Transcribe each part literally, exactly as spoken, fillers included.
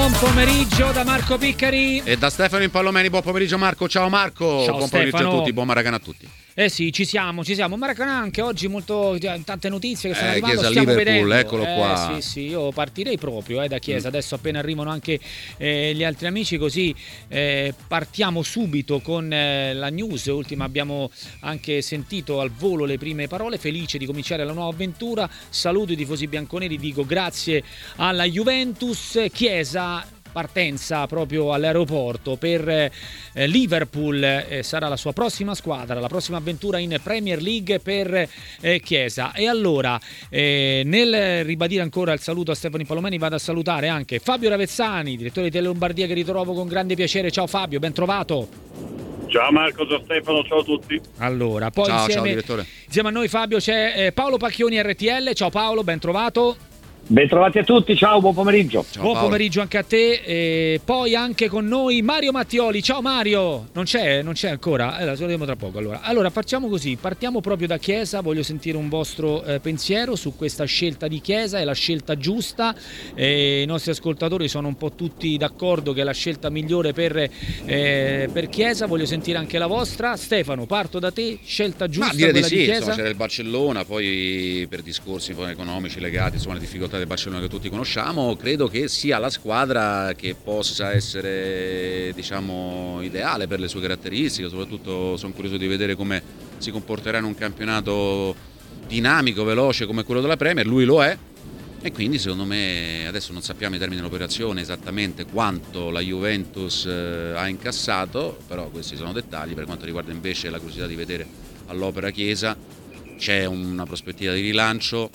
Buon pomeriggio da Marco Piccari e da Stefano Impallomeni. Buon pomeriggio Marco. Ciao Marco. Ciao, buon Stefano. pomeriggio a tutti, buon Maracanã a tutti. Eh sì, ci siamo, ci siamo. Maracanã anche oggi molto tante notizie che stanno eh, arrivando, Chiesa, stiamo Liverpool, vedendo. Eccolo eh, qua. Sì, sì, io partirei proprio eh, da Chiesa. Mm. Adesso appena arrivano anche eh, gli altri amici, così eh, partiamo subito con eh, la news. Ultima abbiamo anche sentito al volo le prime parole. Felice di cominciare la nuova avventura. Saluto i tifosi bianconeri, dico grazie alla Juventus. Chiesa, partenza proprio all'aeroporto per eh, Liverpool, eh, sarà la sua prossima squadra, la prossima avventura in Premier League per eh, Chiesa. E allora eh, nel ribadire ancora il saluto a Stefano Impallomeni, vado a salutare anche Fabio Ravezzani, direttore di Tele Lombardia, che ritrovo con grande piacere. Ciao Fabio, ben trovato. Ciao Marco, ciao Stefano, ciao a tutti. Allora, poi ciao, insieme, ciao, direttore. insieme a noi Fabio c'è eh, Paolo Pacchioni R T L. Ciao Paolo, ben trovato. Bentrovati a tutti, ciao, buon pomeriggio. Ciao, buon Paolo. Pomeriggio anche a te. E poi anche con noi Mario Mattioli. Ciao Mario. Non c'è? Non c'è ancora? Eh, la saluteremo tra poco. Allora. allora facciamo così, partiamo proprio da Chiesa. Voglio sentire un vostro eh, pensiero su questa scelta di Chiesa. È la scelta giusta? Eh, I nostri ascoltatori sono un po' tutti d'accordo che è la scelta migliore per, eh, per Chiesa. Voglio sentire anche la vostra. Stefano, parto da te. Scelta giusta? Ma direi quella di sì, di Chiesa? insomma, c'era il Barcellona, poi per discorsi poi economici legati, insomma, alle difficoltà del Barcellona che tutti conosciamo, credo che sia la squadra che possa essere, diciamo, ideale per le sue caratteristiche. Soprattutto sono curioso di vedere come si comporterà in un campionato dinamico, veloce come quello della Premier. Lui lo è, e quindi secondo me adesso non sappiamo i termini dell'operazione esattamente quanto la Juventus eh, ha incassato, però questi sono dettagli. Per quanto riguarda invece la curiosità di vedere all'opera Chiesa, c'è una prospettiva di rilancio.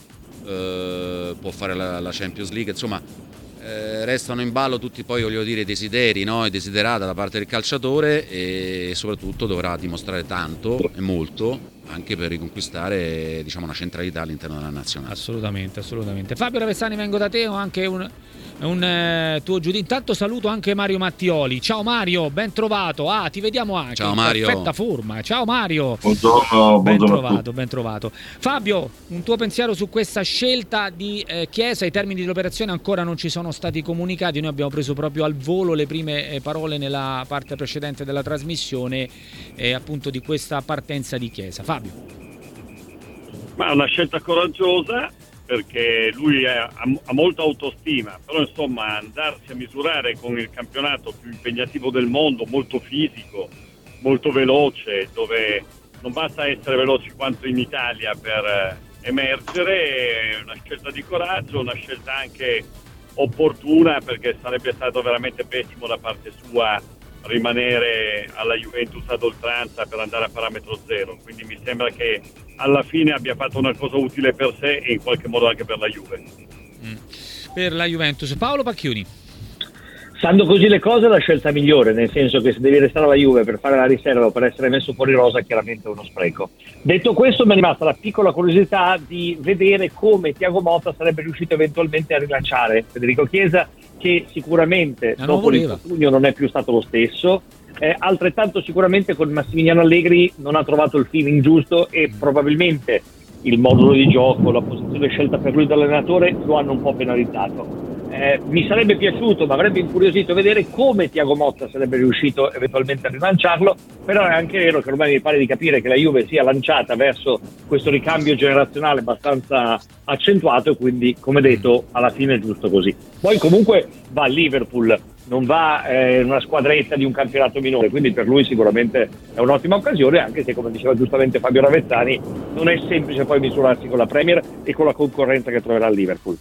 Uh, può fare la, la Champions League, insomma eh, restano in ballo tutti, poi voglio dire, desideri, no? E desiderata da parte del calciatore, e soprattutto dovrà dimostrare tanto e molto anche per riconquistare, diciamo, una centralità all'interno della nazionale. Assolutamente, assolutamente. Fabio Ravezzani, vengo da te, ho anche un, un eh, tuo giudizio. Intanto saluto anche Mario Mattioli. Ciao Mario, ben trovato. Ah, ti vediamo anche. Ciao in Mario. Perfetta forma. Ciao Mario. Buongiorno, ben buongiorno trovato, ben trovato. Fabio, un tuo pensiero su questa scelta di eh, Chiesa? I termini dell'operazione ancora non ci sono stati comunicati. Noi abbiamo preso proprio al volo le prime eh, parole nella parte precedente della trasmissione, eh, appunto, di questa partenza di Chiesa. Fabio. Ma è una scelta coraggiosa, perché lui è, ha, ha molta autostima, però insomma andarsi a misurare con il campionato più impegnativo del mondo, molto fisico, molto veloce, dove non basta essere veloci quanto in Italia per eh, emergere, è una scelta di coraggio, una scelta anche opportuna, perché sarebbe stato veramente pessimo da parte sua rimanere alla Juventus ad oltranza per andare a parametro zero. Quindi mi sembra che alla fine abbia fatto una cosa utile per sé e in qualche modo anche per la Juve. Mm. Per la Juventus. Paolo Pacchioni. Stando così le cose, è la scelta migliore, nel senso che se devi restare alla Juve per fare la riserva o per essere messo fuori rosa, chiaramente è uno spreco. Detto questo, mi è rimasta la piccola curiosità di vedere come Thiago Motta sarebbe riuscito eventualmente a rilanciare Federico Chiesa, che sicuramente non dopo l'infortunio non è più stato lo stesso. Eh, altrettanto sicuramente con Massimiliano Allegri non ha trovato il feeling giusto, e probabilmente il modulo di gioco, la posizione scelta per lui dall'allenatore lo hanno un po' penalizzato. Eh, mi sarebbe piaciuto, ma avrebbe incuriosito vedere come Thiago Motta sarebbe riuscito eventualmente a rilanciarlo, però è anche vero che ormai mi pare di capire che la Juve sia lanciata verso questo ricambio generazionale abbastanza accentuato, e quindi, come detto, alla fine è giusto così. Poi comunque va a Liverpool, non va eh, in una squadretta di un campionato minore, quindi per lui sicuramente è un'ottima occasione, anche se, come diceva giustamente Fabio Ravezzani, non è semplice poi misurarsi con la Premier e con la concorrenza che troverà il Liverpool.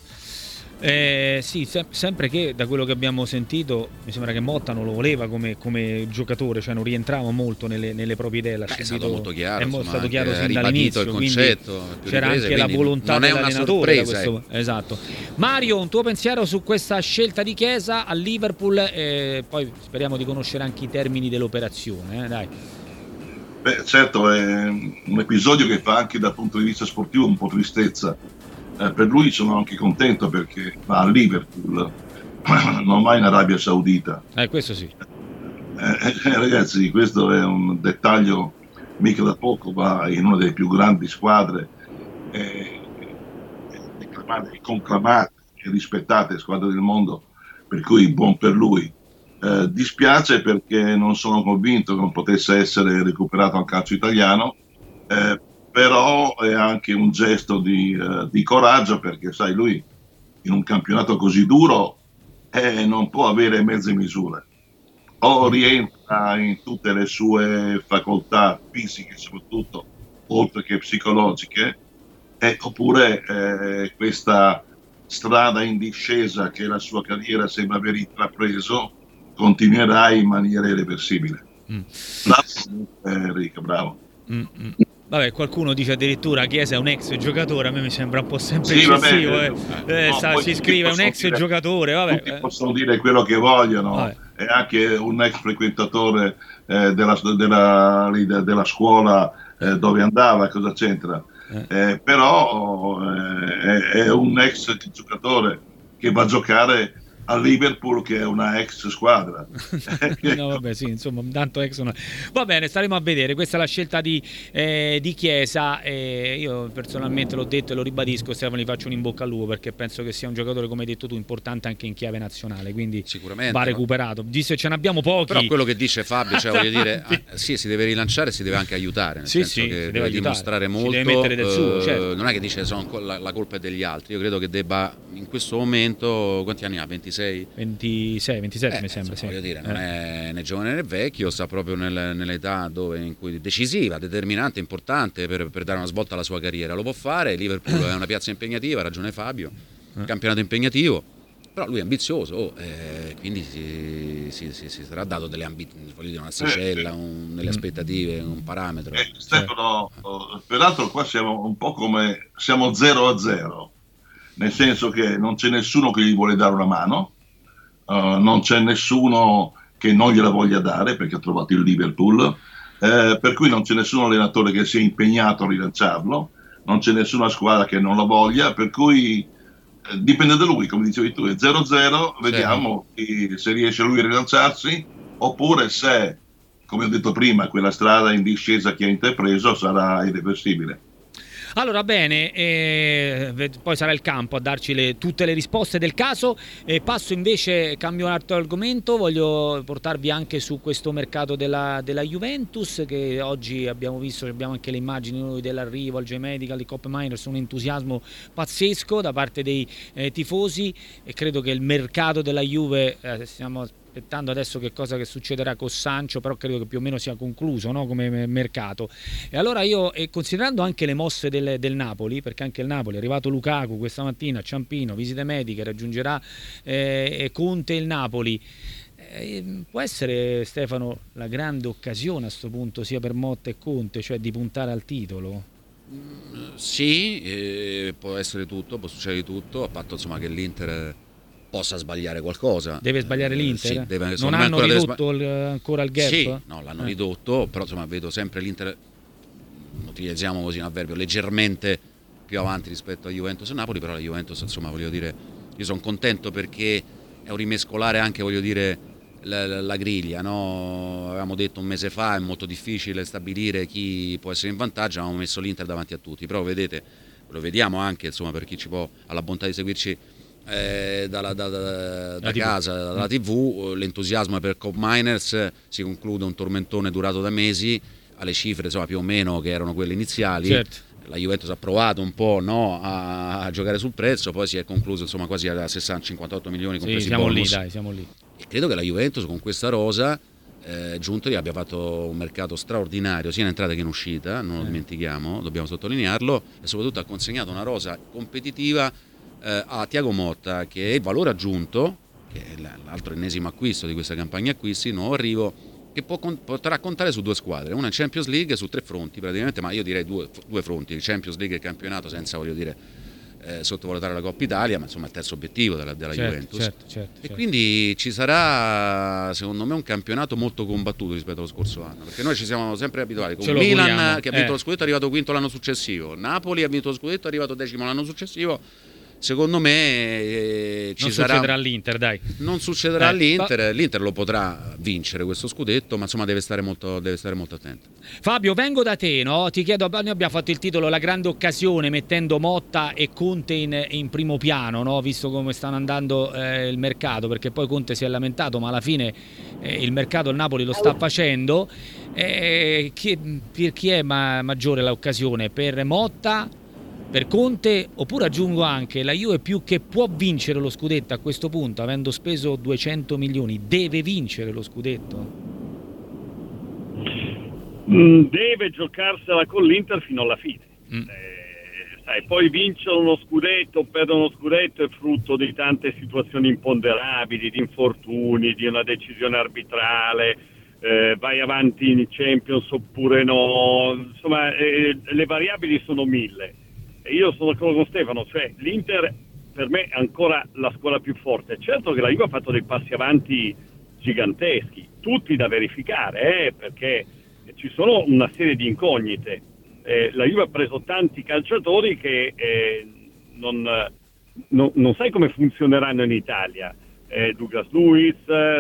Eh, sì, se- sempre che da quello che abbiamo sentito mi sembra che Motta non lo voleva come, come giocatore, cioè non rientrava molto nelle, nelle proprie idee. L'ha Beh, è subito, stato molto chiaro, è mo- insomma, stato chiaro anche sin ribadito dall'inizio, il quindi concetto, più c'era riprese, anche la quindi volontà non è una dell'allenatore da sorpresa, questo, esatto. Mario, un tuo pensiero su questa scelta di Chiesa al Liverpool? Eh, poi speriamo di conoscere anche i termini dell'operazione, eh, dai. Beh, certo, è un episodio che fa anche dal punto di vista sportivo un po' tristezza. Eh, per lui sono anche contento perché va a Liverpool, non va in Arabia Saudita. Eh, questo sì. Eh, eh, ragazzi, questo è un dettaglio mica da poco, va in una delle più grandi squadre, eh, conclamate e rispettate squadre del mondo per cui buon per lui. Eh, dispiace perché non sono convinto che non potesse essere recuperato al calcio italiano, eh, però è anche un gesto di, eh, di coraggio, perché sai, lui in un campionato così duro eh, non può avere mezze misure, o rientra in tutte le sue facoltà fisiche soprattutto, oltre che psicologiche, eh, oppure eh, questa strada in discesa che la sua carriera sembra aver intrapreso continuerà in maniera irreversibile. Mm. Bravo, Enrico, bravo. Mm, mm. Vabbè, qualcuno dice addirittura Chiesa è un ex giocatore, a me mi sembra un po' sempre Sì, eccessivo. vabbè, eh. Eh, no, sa, si scrive un ex dire, giocatore, vabbè. Tutti possono dire quello che vogliono, vabbè. È anche un ex frequentatore eh, della, della, della scuola eh, dove andava, cosa c'entra? Eh, però eh, è, è un ex giocatore che va a giocare a Liverpool, che è una ex squadra. No, vabbè, sì, insomma, tanto ex una... Va bene, staremo a vedere. Questa è la scelta di, eh, di Chiesa. Eh, io personalmente l'ho detto e lo ribadisco, Stefano, gli faccio un in bocca al lupo, perché penso che sia un giocatore, come hai detto tu, importante anche in chiave nazionale, quindi sicuramente va recuperato. Visto che ce ne abbiamo pochi. Però quello che dice Fabio, cioè, voglio dire, ah, sì, si deve rilanciare, si deve anche aiutare, nel sì, senso sì, che deve, deve aiutare, dimostrare molto, si deve mettere del suo, eh, certo. Non è che dice sono la, la colpa è degli altri. Io credo che debba in questo momento, quanti anni ha? ventisei? ventisei, ventisette eh, mi sembra, insomma, sì. Voglio dire, non eh. è né giovane né vecchio, sta proprio nel, nell'età dove, in cui decisiva, determinante, importante per, per dare una svolta alla sua carriera. Lo può fare, Liverpool è una piazza impegnativa, ha ragione Fabio, eh. campionato impegnativo, però lui è ambizioso, oh, eh, quindi si, si, si, si sarà dato delle ambizioni, voglio dire, un'asticella, un, delle aspettative, un parametro. Eh, Stefano, cioè. Peraltro qua siamo un po' come, siamo zero a zero, nel senso che non c'è nessuno che gli vuole dare una mano, uh, non c'è nessuno che non gliela voglia dare perché ha trovato il Liverpool, eh, per cui non c'è nessun allenatore che sia impegnato a rilanciarlo, non c'è nessuna squadra che non la voglia, per cui eh, dipende da lui, come dicevi tu, è zero a zero, vediamo sì. se riesce lui a rilanciarsi, oppure se, come ho detto prima, quella strada in discesa che ha intrapreso sarà irreversibile. Allora bene, eh, poi sarà il campo a darci le, tutte le risposte del caso. Eh, passo invece, cambio un altro argomento, voglio portarvi anche su questo mercato della, della Juventus, che oggi abbiamo visto, abbiamo anche le immagini noi dell'arrivo al J-Medical, di Cop Miners, un entusiasmo pazzesco da parte dei eh, tifosi, e credo che il mercato della Juve, eh, stiamo aspettando adesso che cosa che succederà con Sancho, però credo che più o meno sia concluso, no? Come mercato. E allora io, e considerando anche le mosse del, del Napoli, perché anche il Napoli è arrivato Lukaku questa mattina, Ciampino, visite mediche, raggiungerà eh, Conte il Napoli, eh, può essere, Stefano, la grande occasione a sto punto sia per Motta e Conte, cioè di puntare al titolo? Sì, eh, può essere tutto, può succedere tutto, a patto insomma che l'Inter possa sbagliare qualcosa. Deve sbagliare l'Inter? Eh, sì, deve, non hanno ridotto il, ancora il gap? Sì, no, l'hanno eh. ridotto, però insomma vedo sempre l'Inter, utilizziamo così un avverbio, leggermente più avanti rispetto a Juventus e Napoli, però la Juventus, insomma, voglio dire, io sono contento perché è un rimescolare anche, voglio dire, la, la, la griglia, no? Avevamo detto un mese fa è molto difficile stabilire chi può essere in vantaggio, avevamo messo l'Inter davanti a tutti, però vedete, lo vediamo anche, insomma, per chi ci può, ha la bontà di seguirci Eh, dalla, da, da, da casa, dalla tivù, l'entusiasmo per Cop Miners, si conclude un tormentone durato da mesi, alle cifre insomma più o meno che erano quelle iniziali, certo. La Juventus ha provato un po', no, a, a giocare sul prezzo, poi si è concluso insomma quasi a sessanta cinquantotto milioni compresi sì, siamo bonus. lì, dai, siamo lì. E credo che la Juventus con questa rosa eh, Giuntoli abbia fatto un mercato straordinario sia in entrata che in uscita, non lo eh. dimentichiamo, dobbiamo sottolinearlo, e soprattutto ha consegnato una rosa competitiva eh, a Thiago Motta, che è il valore aggiunto, che è l'altro ennesimo acquisto di questa campagna acquisti, nuovo arrivo, che può, potrà contare su due squadre, una in Champions League su tre fronti praticamente, ma io direi due, due fronti, Champions League e il campionato, senza, voglio dire, eh, sottovalutare la Coppa Italia, ma insomma il terzo obiettivo della, della certo, Juventus. certo, certo, e certo. quindi ci sarà, secondo me, un campionato molto combattuto rispetto allo scorso anno, perché noi ci siamo sempre abituati con Milan vogliamo. che ha vinto eh. lo scudetto, è arrivato quinto l'anno successivo, Napoli ha vinto lo scudetto, è arrivato decimo l'anno successivo, secondo me eh, ci non sarà... succederà all'Inter, dai. Non succederà eh, all'Inter, fa... l'Inter lo potrà vincere questo scudetto, ma insomma deve stare molto, deve stare molto attento. Fabio, vengo da te, no? Ti chiedo, noi abbiamo fatto il titolo La grande occasione mettendo Motta e Conte in, in primo piano, no? Visto come stanno andando eh, il mercato, perché poi Conte si è lamentato, ma alla fine eh, il mercato il Napoli lo sta facendo. Eh, chi, per chi è ma, maggiore l'occasione? Per Motta, per Conte, oppure aggiungo anche la Juve più che può vincere lo scudetto a questo punto, avendo speso duecento milioni, deve vincere lo scudetto? Deve giocarsela con l'Inter fino alla fine. Mm. Eh, sai, poi vincere uno scudetto, perdere uno scudetto è frutto di tante situazioni imponderabili, di infortuni, di una decisione arbitrale, eh, vai avanti in Champions oppure no, insomma eh, le variabili sono mille. E io sono d'accordo con Stefano, cioè l'Inter per me è ancora la squadra più forte. Certo che la Juve ha fatto dei passi avanti giganteschi, tutti da verificare, eh, perché ci sono una serie di incognite. Eh, la Juve ha preso tanti calciatori che eh, non, non, non sai come funzioneranno in Italia. Eh, Douglas Luiz,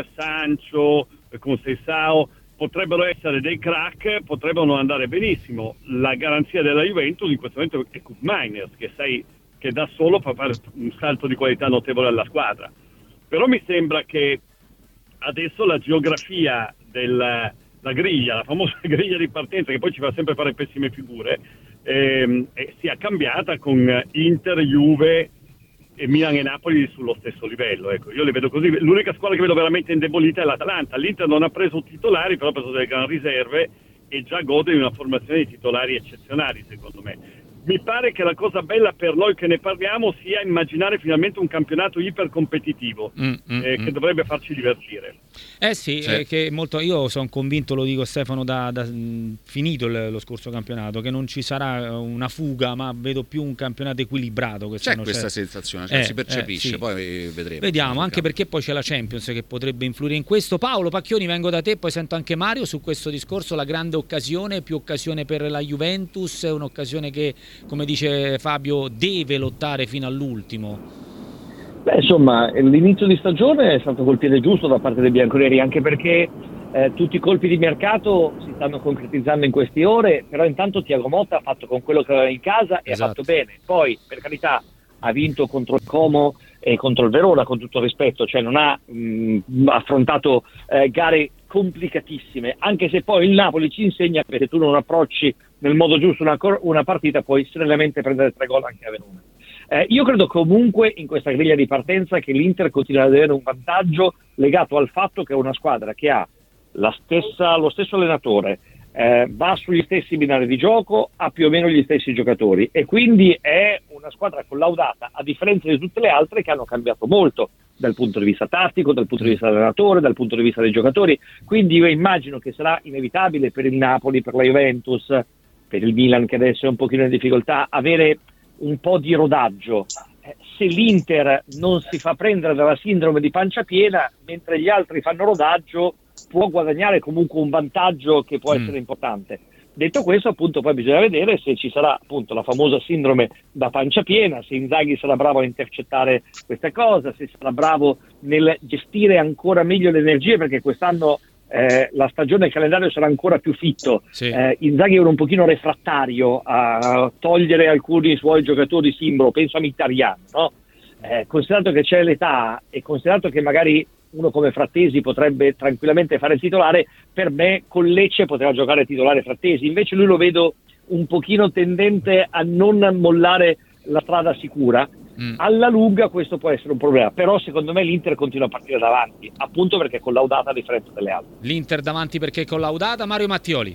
Sancho, Conceição potrebbero essere dei crack, potrebbero non andare benissimo. La garanzia della Juventus in questo momento è Koop Meiners, che sai che da solo fa fare un salto di qualità notevole alla squadra. Però mi sembra che adesso la geografia del la griglia, la famosa griglia di partenza che poi ci fa sempre fare pessime figure, ehm, eh, sia cambiata con Inter, Juve e Milan e Napoli sullo stesso livello. Ecco, io le vedo così. L'unica squadra che vedo veramente indebolita è l'Atalanta. L'Inter non ha preso titolari, però ha preso delle gran riserve e già gode di una formazione di titolari eccezionali, secondo me. Mi pare che la cosa bella per noi che ne parliamo sia immaginare finalmente un campionato ipercompetitivo mm, mm, eh, mm. che dovrebbe farci divertire. Eh sì, sì. Eh, che molto, io sono convinto, lo dico Stefano, da, da finito il, lo scorso campionato, che non ci sarà una fuga, ma vedo più un campionato equilibrato. C'è questa c'è. sensazione, cioè eh, si percepisce, eh, sì. Poi vedremo. Vediamo, anche perché poi c'è la Champions che potrebbe influire in questo. Paolo Pacchioni, vengo da te, poi sento anche Mario su questo discorso, la grande occasione, più occasione per la Juventus, è un'occasione che, come dice Fabio, deve lottare fino all'ultimo. Beh, insomma, l'inizio di stagione è stato col piede giusto da parte dei bianconeri, anche perché eh, tutti i colpi di mercato si stanno concretizzando in queste ore, però intanto Thiago Motta ha fatto con quello che aveva in casa e esatto. ha fatto bene. Poi, per carità, ha vinto contro il Como e contro il Verona, con tutto il rispetto, cioè non ha mh, affrontato eh, gare complicatissime, anche se poi il Napoli ci insegna che se tu non approcci nel modo giusto una, una partita puoi serenamente prendere tre gol anche a Verona. Eh, io credo comunque in questa griglia di partenza che l'Inter continua ad avere un vantaggio legato al fatto che è una squadra che ha la stessa, lo stesso allenatore, eh, va sugli stessi binari di gioco, ha più o meno gli stessi giocatori e quindi è una squadra collaudata, a differenza di tutte le altre che hanno cambiato molto dal punto di vista tattico, dal punto di vista dell'allenatore, dal punto di vista dei giocatori. Quindi io immagino che sarà inevitabile per il Napoli, per la Juventus, per il Milan che adesso è un pochino in difficoltà, avere un po' di rodaggio. Eh, se l'Inter non si fa prendere dalla sindrome di pancia piena, mentre gli altri fanno rodaggio, può guadagnare comunque un vantaggio che può mm. essere importante. Detto questo, appunto, poi bisogna vedere se ci sarà appunto la famosa sindrome da pancia piena, se Inzaghi sarà bravo a intercettare questa cosa, se sarà bravo nel gestire ancora meglio le energie, perché quest'anno Eh, la stagione, il calendario sarà ancora più fitto. Sì. eh, Inzaghi era un pochino refrattario a togliere alcuni suoi giocatori simbolo, penso a Mkhitaryan, no? eh, considerato che c'è l'età e considerato che magari uno come Frattesi potrebbe tranquillamente fare il titolare, per me con Lecce poteva giocare titolare Frattesi, invece lui lo vedo un pochino tendente a non mollare la strada sicura. Mm. Alla lunga questo può essere un problema, però secondo me l'Inter continua a partire davanti, appunto perché è collaudata a differenza delle altre. L'Inter davanti perché è collaudata. Mario Mattioli.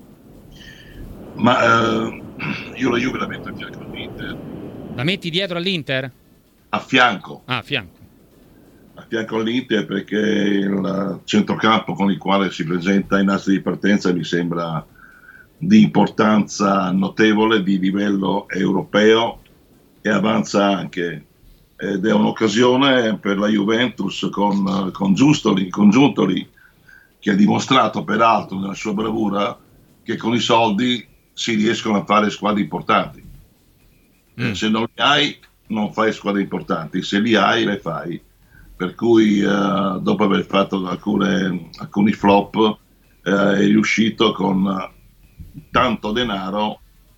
Ma eh, io la Juve la metto a fianco all'Inter. La metti dietro all'Inter? A fianco. Ah, a fianco. A fianco all'Inter perché il centrocampo con il quale si presenta in asse di partenza mi sembra di importanza notevole, di livello europeo, e avanza anche, ed è un'occasione per la Juventus con, con Giustoli, con Giuntoli, che ha dimostrato peraltro nella sua bravura che con i soldi si riescono a fare squadre importanti. Mm. Se non li hai non fai squadre importanti, se li hai le fai, per cui eh, dopo aver fatto alcune, alcuni flop eh, è riuscito con tanto denaro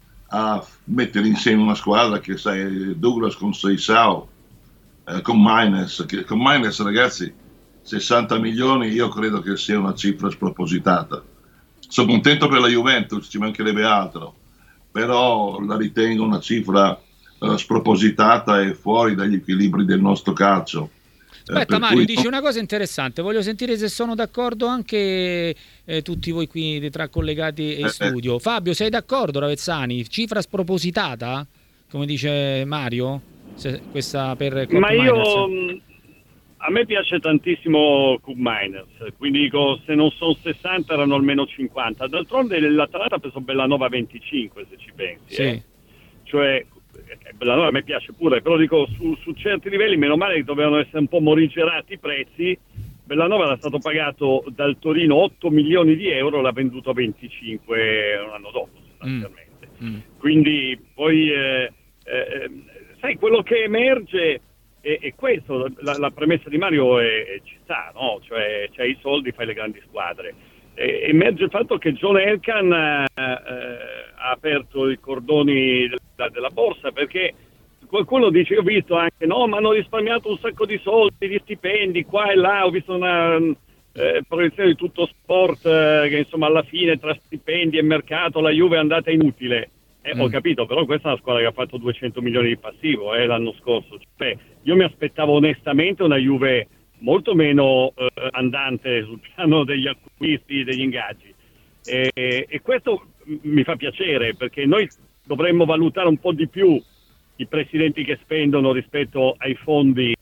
a mettere insieme una squadra che sai, Douglas con Seisao, eh, con Maines, che, con Maines ragazzi sessanta milioni io credo che sia una cifra spropositata. Sono contento per la Juventus, ci mancherebbe altro, però la ritengo una cifra uh, spropositata e fuori dagli equilibri del nostro calcio. Aspetta eh, Mario, cui... dici una cosa interessante, voglio sentire se sono d'accordo anche eh, tutti voi qui tra collegati in eh, studio. eh. Fabio, sei d'accordo Ravezzani? Cifra spropositata, come dice Mario? Se, questa per Cop Ma io... Miners. A me piace tantissimo Cup Miners, quindi dico se non sono sessanta erano almeno cinquanta. D'altronde l'Atalanta ha preso Bellanova venticinque se ci pensi. Sì. Eh. Cioè Bellanova a me piace pure, però dico su, su certi livelli meno male che dovevano essere un po' morigerati i prezzi. Bellanova era stato pagato dal Torino otto milioni di euro, l'ha venduto a venticinque un anno dopo sostanzialmente. Mm. Mm. Quindi poi eh, eh, sai quello che emerge... E, e questo, la, la premessa di Mario è, è, ci sta, no? Cioè c'hai i soldi, fai le grandi squadre. E, emerge il fatto che John Elkann eh, eh, ha aperto i cordoni della, della borsa, perché qualcuno dice, io ho visto anche, no, ma hanno risparmiato un sacco di soldi, di stipendi, qua e là, ho visto una eh, proiezione di tutto sport, eh, che insomma alla fine tra stipendi e mercato la Juve è andata inutile. Eh, mm. Ho capito, però questa è una squadra che ha fatto duecento milioni di passivo eh, l'anno scorso. Cioè, io mi aspettavo onestamente una Juve molto meno eh, andante sul piano degli acquisti, degli ingaggi. E, e questo mi fa piacere, perché noi dovremmo valutare un po' di più i presidenti che spendono rispetto ai fondi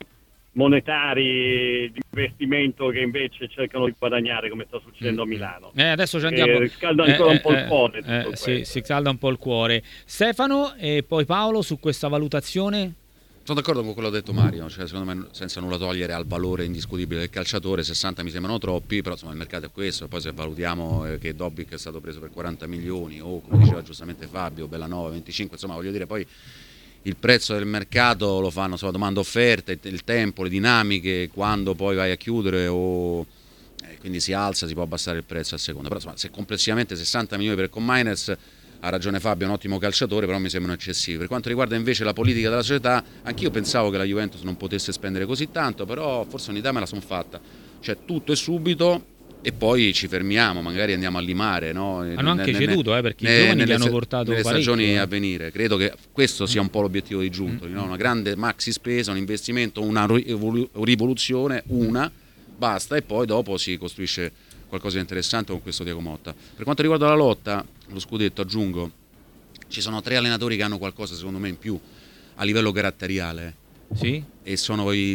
monetari di investimento che invece cercano di guadagnare, come sta succedendo a Milano. Eh, adesso ci andiamo. Eh, scalda ancora eh, un po' eh, il cuore. Eh, sì, si scalda un po' il cuore. Stefano e poi Paolo su questa valutazione? Sono d'accordo con quello che ha detto Mario, cioè, secondo me senza nulla togliere al valore indiscutibile del calciatore, sessanta mi sembrano troppi, però insomma il mercato è questo, poi se valutiamo eh, che Dobbik è stato preso per quaranta milioni o come diceva giustamente Fabio, Bellanova venticinque, insomma voglio dire poi il prezzo del mercato lo fanno insomma, domanda offerta, il tempo, le dinamiche, quando poi vai a chiudere o eh, quindi si alza, si può abbassare il prezzo a seconda, però insomma, se complessivamente sessanta milioni per Cop Miners, ha ragione Fabio, è un ottimo calciatore, però mi sembrano eccessivi. Per quanto riguarda invece la politica della società, anch'io pensavo che la Juventus non potesse spendere così tanto, però forse un'idea me la sono fatta, cioè tutto e subito e poi ci fermiamo, magari andiamo a limare, no? Hanno anche ceduto, eh, perché i giovani li hanno portato nelle parecchio, stagioni eh. a venire. Credo che questo sia un po' l'obiettivo di Giuntoli, mm. no? Una grande maxi spesa, un investimento, una rivoluzione, una, basta, e poi dopo si costruisce qualcosa di interessante con questo Diego Motta. Per quanto riguarda la lotta, lo scudetto, aggiungo, ci sono tre allenatori che hanno qualcosa secondo me in più a livello caratteriale. Sì? E sono i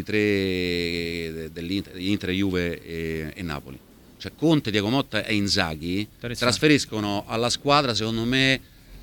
tre dell'Inter, Inter, Juve e, e Napoli. Cioè Conte, Diego Motta e Inzaghi trasferiscono alla squadra, secondo me,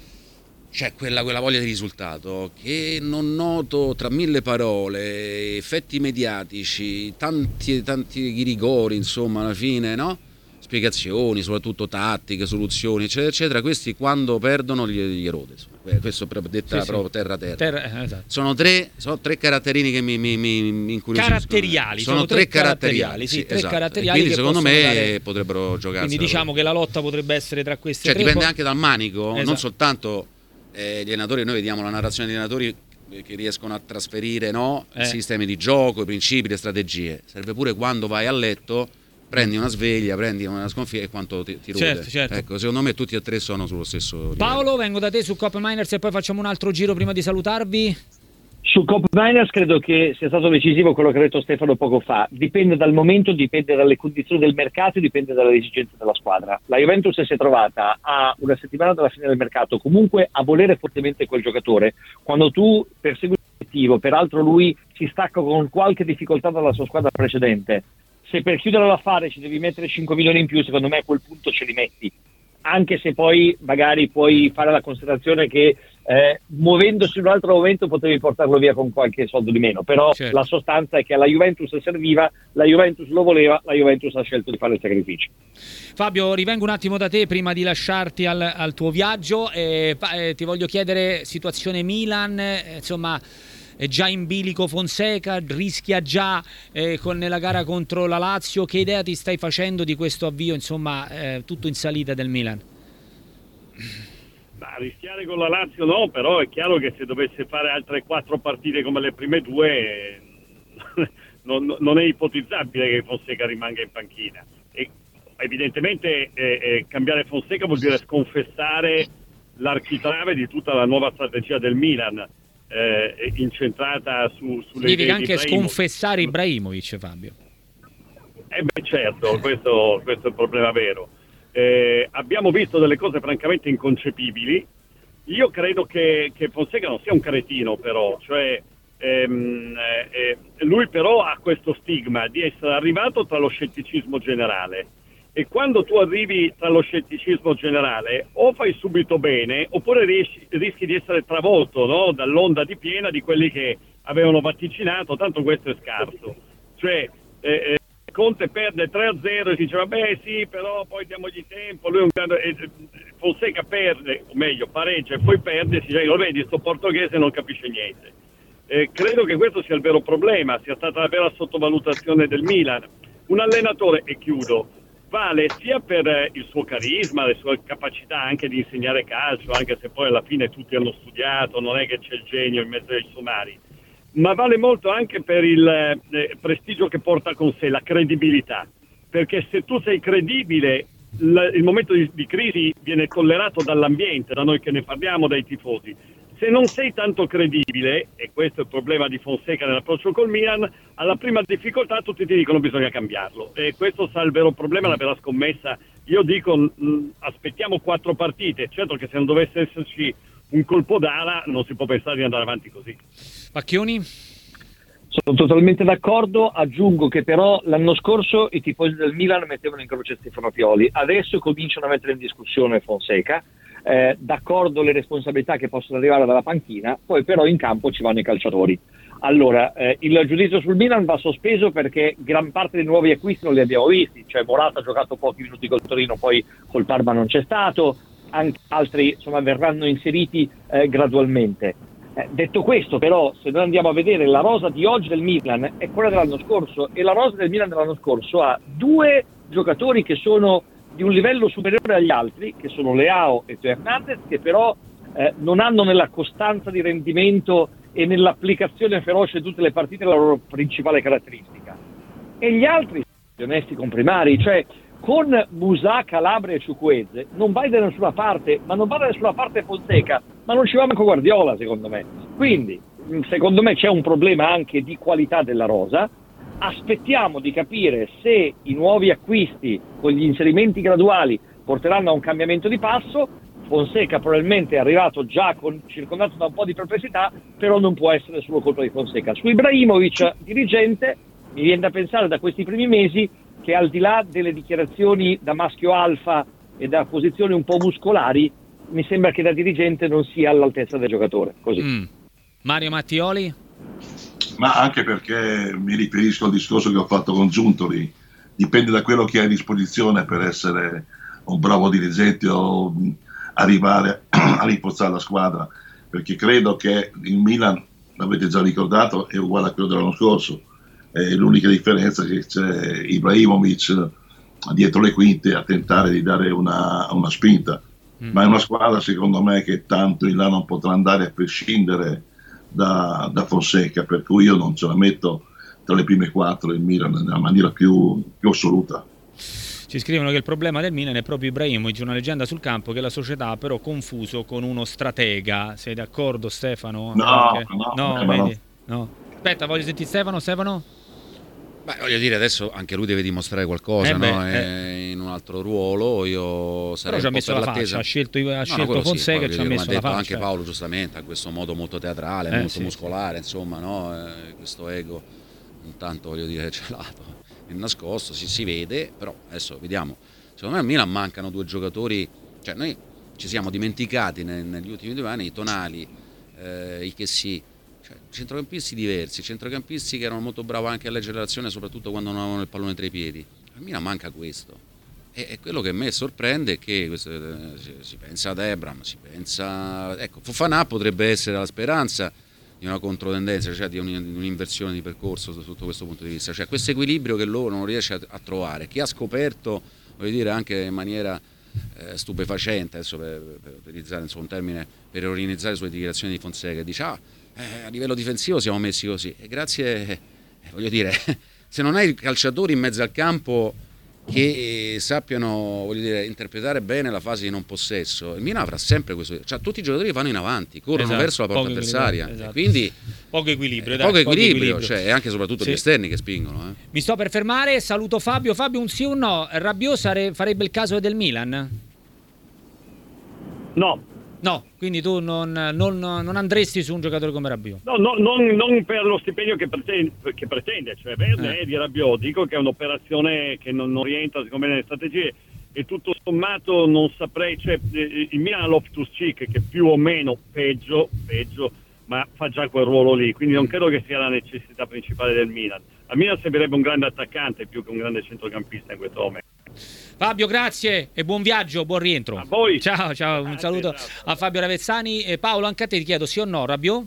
c'è quella, quella voglia di risultato che non noto tra mille parole, effetti mediatici, tanti, tanti rigori, insomma, alla fine, no? Spiegazioni, soprattutto tattiche, soluzioni, eccetera, eccetera. Questi quando perdono gli, gli erode. Questo proprio detta sì, proprio terra terra. terra eh, esatto. Sono tre, sono tre caratterini che mi, mi, mi incuriosiscono. Caratteriali, sono, sono tre, tre caratteriali, caratteriali, sì, tre esatto. caratteriali. Quindi secondo me dare... potrebbero giocare. Quindi diciamo che la lotta potrebbe essere tra questi cioè, tre. Dipende poi... anche dal manico, esatto. Non soltanto eh, gli allenatori, noi vediamo la narrazione degli allenatori che riescono a trasferire, no? eh. I sistemi di gioco, i principi, le strategie. Serve pure quando vai a letto, prendi una sveglia, prendi una sconfitta e quanto ti, ti rude. Certo, certo. Ecco, secondo me tutti e tre sono sullo stesso livello. Paolo, vengo da te su Cop Miners e poi facciamo un altro giro prima di salutarvi. Su Cop Miners credo che sia stato decisivo quello che ha detto Stefano poco fa. Dipende dal momento, dipende dalle condizioni del mercato, dipende dalle esigenze della squadra. La Juventus si è trovata a una settimana dalla fine del mercato comunque a volere fortemente quel giocatore. Quando tu persegui l'obiettivo, peraltro lui si stacca con qualche difficoltà dalla sua squadra precedente, se per chiudere l'affare ci devi mettere cinque milioni in più, secondo me a quel punto ce li metti, anche se poi magari puoi fare la considerazione che eh, muovendosi in un altro momento potevi portarlo via con qualche soldo di meno, però certo. La sostanza è che alla Juventus serviva, la Juventus lo voleva, la Juventus ha scelto di fare il sacrificio. Fabio, rivengo un attimo da te prima di lasciarti al, al tuo viaggio, eh, eh, ti voglio chiedere situazione Milan, eh, insomma è già in bilico Fonseca, rischia già eh, con, nella gara contro la Lazio. Che idea ti stai facendo di questo avvio, insomma, eh, tutto in salita del Milan? Ma rischiare con la Lazio no, però è chiaro che se dovesse fare altre quattro partite come le prime due eh, non, non è ipotizzabile che Fonseca rimanga in panchina. E evidentemente eh, eh, cambiare Fonseca vuol dire sconfessare l'architrave di tutta la nuova strategia del Milan, eh, incentrata su, sulle significa idee anche di sconfessare Ibrahimovic, Fabio. Eh beh certo, questo, questo è il problema vero. Eh, abbiamo visto delle cose francamente inconcepibili. Io credo che, che Fonseca non sia un cretino, però, cioè ehm, eh, lui però ha questo stigma di essere arrivato tra lo scetticismo generale, e quando tu arrivi tra lo scetticismo generale o fai subito bene oppure riesci, rischi di essere travolto, no? Dall'onda di piena di quelli che avevano vaticinato, tanto questo è scarso, cioè eh, Conte perde tre a zero e si dice vabbè sì, però poi diamogli tempo, lui è un grande... eh, Fonseca perde, o meglio pareggia e poi perde, si dice lo vedi, sto portoghese non capisce niente. Eh, credo che questo sia il vero problema, sia stata la vera sottovalutazione del Milan. Un allenatore, e chiudo, vale sia per eh, il suo carisma, le sue capacità anche di insegnare calcio, anche se poi alla fine tutti hanno studiato, non è che c'è il genio in mezzo ai somari, ma vale molto anche per il eh, prestigio che porta con sé, la credibilità, perché se tu sei credibile l- il momento di, di crisi viene tollerato dall'ambiente, da noi che ne parliamo, dai tifosi. Se non sei tanto credibile, e questo è il problema di Fonseca nell'approccio col Milan, alla prima difficoltà tutti ti dicono bisogna cambiarlo, e questo sarà il vero problema, la vera scommessa. Io dico mh, aspettiamo quattro partite, certo che se non dovesse esserci un colpo d'ala non si può pensare di andare avanti così. Pacchioni? Sono totalmente d'accordo, aggiungo che però l'anno scorso i tifosi del Milan mettevano in croce Stefano Pioli, adesso cominciano a mettere in discussione Fonseca, eh, d'accordo le responsabilità che possono arrivare dalla panchina, poi però in campo ci vanno i calciatori. Allora, eh, il giudizio sul Milan va sospeso perché gran parte dei nuovi acquisti non li abbiamo visti, cioè Morata ha giocato pochi minuti col Torino, poi col Parma non c'è stato, anche altri insomma verranno inseriti eh, gradualmente. Eh, detto questo, però, se noi andiamo a vedere la rosa di oggi del Milan è quella dell'anno scorso, e la rosa del Milan dell'anno scorso ha due giocatori che sono di un livello superiore agli altri, che sono Leao e Teo Hernandez, che però eh, non hanno nella costanza di rendimento e nell'applicazione feroce di tutte le partite la loro principale caratteristica. E gli altri, onesti comprimari, cioè con Musà, Calabria e Ciuqueze non vai da nessuna parte, ma non va da nessuna parte Fonseca, ma non ci va manco Guardiola secondo me. Quindi secondo me c'è un problema anche di qualità della rosa. Aspettiamo di capire se i nuovi acquisti con gli inserimenti graduali porteranno a un cambiamento di passo. Fonseca probabilmente è arrivato già con, circondato da un po' di perplessità, però non può essere solo colpa di Fonseca. Su Ibrahimovic, dirigente, mi viene da pensare da questi primi mesi che al di là delle dichiarazioni da maschio alfa e da posizioni un po' muscolari, mi sembra che da dirigente non sia all'altezza del giocatore. Così. Mm. Mario Mattioli? Ma anche perché mi riferisco al discorso che ho fatto con Giuntoli, dipende da quello che hai a disposizione per essere un bravo dirigente o arrivare a rinforzare la squadra, perché credo che il Milan, l'avete già ricordato, è uguale a quello dell'anno scorso. Eh, l'unica differenza è che c'è Ibrahimovic dietro le quinte a tentare di dare una, una spinta, mm. ma è una squadra secondo me che tanto in là non potrà andare a prescindere da, da Fonseca, per cui io non ce la metto tra le prime quattro il Milan nella maniera più, più assoluta. Ci scrivono che il problema del Milan è proprio Ibrahimovic, una leggenda sul campo che la società ha però confuso con uno stratega. Sei d'accordo Stefano? No, Anche... no, no, no, vedi? no. Aspetta, voglio sentire Stefano, Stefano? Beh, voglio dire, adesso anche lui deve dimostrare qualcosa, eh beh, no? eh. in un altro ruolo. Io sarei però ci ha un po' messo per la l'attesa. faccia, ha scelto, ha no, scelto no, Fonseca sì, e ci ha dire, messo come ha la detto faccia. anche Paolo giustamente, ha questo modo molto teatrale, eh, molto sì, muscolare, insomma, no? Eh, questo ego intanto voglio dire celato e nascosto, si, si vede, però adesso vediamo. Secondo me al Milan mancano due giocatori, cioè noi ci siamo dimenticati ne, negli ultimi due anni i Tonali, eh, i Chessy, cioè centrocampisti diversi, centrocampisti che erano molto bravi anche a leggere l'azione, soprattutto quando non avevano il pallone tra i piedi. Al Milan manca questo, e, e quello che a me sorprende è che questo, eh, si, si pensa ad Ebram, si pensa, ecco, Fofana potrebbe essere la speranza di una controtendenza, cioè di un'inversione di percorso sotto questo punto di vista, cioè questo equilibrio che loro non riesce a, a trovare. Chi ha scoperto, voglio dire, anche in maniera eh, stupefacente, adesso per, per utilizzare insomma, un termine per ironizzare sulle dichiarazioni di Fonseca, dice ah, eh, a livello difensivo siamo messi così, e grazie, eh, voglio dire, se non hai calciatori in mezzo al campo che sappiano, voglio dire, interpretare bene la fase di non possesso, il Milan avrà sempre questo, cioè tutti i giocatori vanno in avanti, corrono esatto, verso la porta avversaria, esatto. Quindi poco equilibrio, eh, dai, poco, equilibrio, poco equilibrio, cioè, e anche e soprattutto sì. Gli esterni che spingono. Eh. Mi sto per fermare, saluto Fabio. Fabio, un sì o un no? Rabiot sare- farebbe il caso del Milan? No. No, quindi tu non, non, non andresti su un giocatore come Rabiot? No, no non, non per lo stipendio che pretende, che pretende cioè Verne eh. di Rabiot. Dico che è un'operazione che non, non rientra secondo me nelle strategie, e tutto sommato non saprei, cioè il Milan ha Loftus-Cheek che più o meno peggio, peggio, ma fa già quel ruolo lì, quindi non credo che sia la necessità principale del Milan. Al Milan servirebbe un grande attaccante più che un grande centrocampista in questo momento. Fabio, grazie e buon viaggio, buon rientro. A voi. Ciao, ciao, un Grazie, saluto ciao. a Fabio Ravezzani. E Paolo, anche a te ti chiedo sì o no, Rabiot?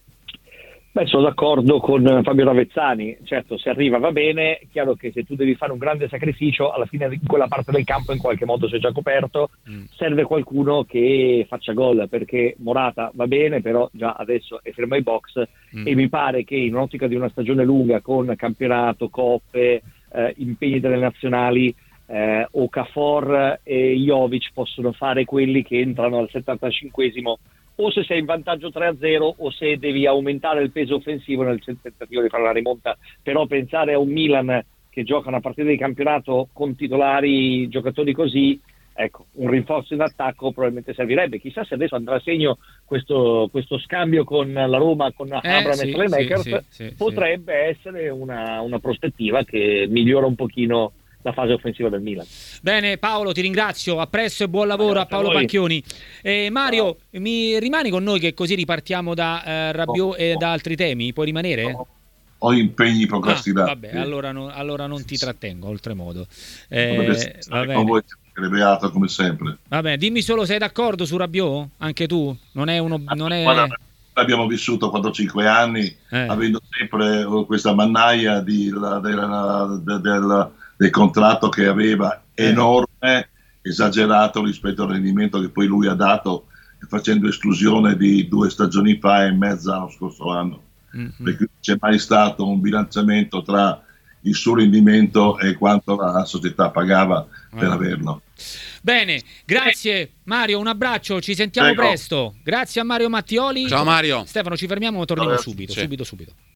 Beh, sono d'accordo con Fabio Ravezzani, certo, se arriva va bene, è chiaro che se tu devi fare un grande sacrificio, alla fine di quella parte del campo in qualche modo sei già coperto, mm. serve qualcuno che faccia gol, perché Morata va bene, però già adesso è fermo ai box, mm. e mi pare che in un'ottica di una stagione lunga con campionato, coppe, eh, impegni delle nazionali, eh, Okafor e Jovic possono fare quelli che entrano al settantacinquesimo, o se sei in vantaggio tre a zero o se devi aumentare il peso offensivo nel tentativo di fare la rimonta. Però pensare a un Milan che gioca una partita di campionato con titolari giocatori così, ecco, un rinforzo in attacco probabilmente servirebbe. Chissà se adesso andrà a segno questo, questo scambio con la Roma, con eh, Abraham sì, e Selemakers, sì, sì, potrebbe sì. essere una, una prospettiva che migliora un pochino la fase offensiva del Milan. Bene Paolo, ti ringrazio, a presto e buon lavoro a Paolo a Panchioni. Eh, Mario, no. mi rimani con noi che così ripartiamo da eh, Rabiot no, e no. da altri temi? Puoi rimanere? No. Ho impegni procrastinati. Ah, vabbè, sì. allora, non, allora non ti trattengo oltremodo. Eh, va con voi beato come sempre. Vabbè, dimmi solo, sei d'accordo su Rabiot? Anche tu? Non è uno... Non è... Guarda, abbiamo vissuto quattro cinque anni eh. avendo sempre questa mannaia di, la, della, della, della del contratto che aveva enorme, esagerato rispetto al rendimento che poi lui ha dato, facendo esclusione di due stagioni fa e mezza lo scorso anno, mm-hmm. perché non c'è mai stato un bilanciamento tra il suo rendimento e quanto la società pagava per ah. averlo. Bene, grazie Mario, un abbraccio, ci sentiamo Prego. presto. Grazie a Mario Mattioli. Ciao Mario. Stefano, ci fermiamo, torniamo Ciao, subito, sì. subito, subito.